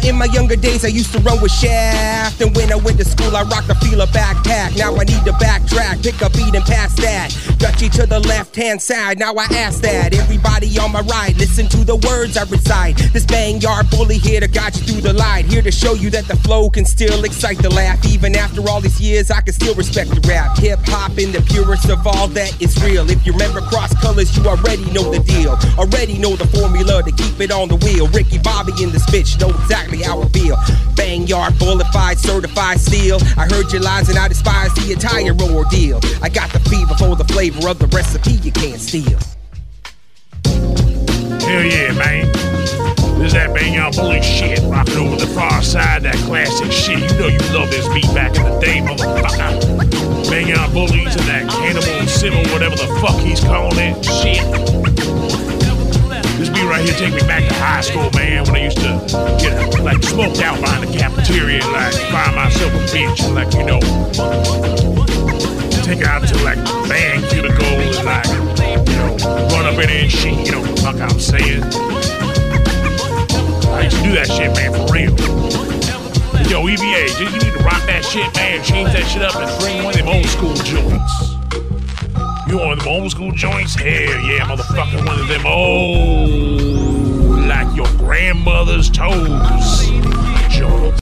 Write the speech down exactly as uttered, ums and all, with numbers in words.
In my younger days, I used to run with Shaft. And when I went to school, I rocked a Fila backpack. Now I need to backtrack, pick a beat and pass that. Dutchie to the left-hand side, now I ask that. Everybody on my right, listen to the words I recite. This bang yard bully here to guide you through the light. Here to show you that the flow can still excite the laugh. Even after all these years, I can still respect the rap. Hip-hop in the purest of all that is real. If you remember cross colors, you already know the deal. Already know the formula to keep it on the wheel. Ricky Bobby in this bitch know exactly how I feel. Bang yard, bulletfied, certified steel. I heard your lies and I despise the entire ordeal. I got the fever for the flavor of the recipe you can't steal. Hell yeah, man. This is that Bang Yard Bully shit, rocking over the far side, that classic shit. You know you love this beat back in the day, motherfucker. Bang Yard Bullies and that Cannibal Sybil, whatever the fuck he's calling it, shit. This beat right here take me back to high school, man, when I used to get, like, smoked out behind the cafeteria, like, find myself a bitch, and, like, you know, take her out to, like, band cuticle, and, like, you know, run up in there and shit, you know what the fuck I'm saying? I used to do that shit, man, for real. Yo, E V A, you need to rock that shit, man, change that shit up and bring one of them old school joints. You want one of them old school joints? Hell yeah, motherfucker, one of them old, like your grandmother's toes joints.